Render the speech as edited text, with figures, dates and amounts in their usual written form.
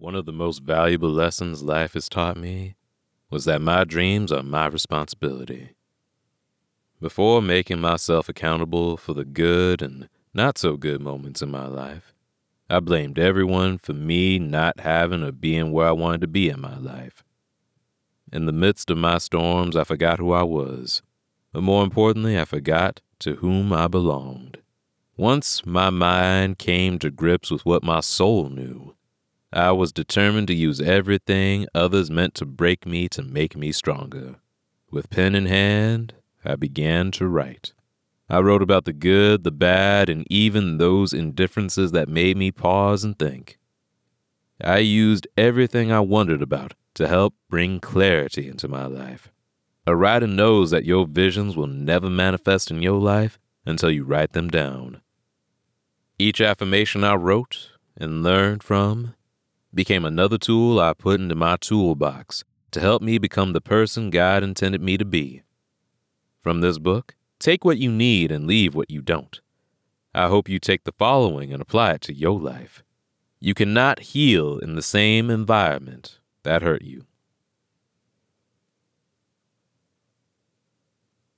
One of the most valuable lessons life has taught me was that my dreams are my responsibility. Before making myself accountable for the good and not so good moments in my life, I blamed everyone for me not having or being where I wanted to be in my life. In the midst of my storms, I forgot who I was, but more importantly, I forgot to whom I belonged. Once my mind came to grips with what my soul knew, I was determined to use everything others meant to break me to make me stronger. With pen in hand, I began to write. I wrote about the good, the bad, and even those indifferences that made me pause and think. I used everything I wondered about to help bring clarity into my life. A writer knows that your visions will never manifest in your life until you write them down. Each affirmation I wrote and learned from became another tool I put into my toolbox to help me become the person God intended me to be. From this book, take what you need and leave what you don't. I hope you take the following and apply it to your life. You cannot heal in the same environment that hurt you.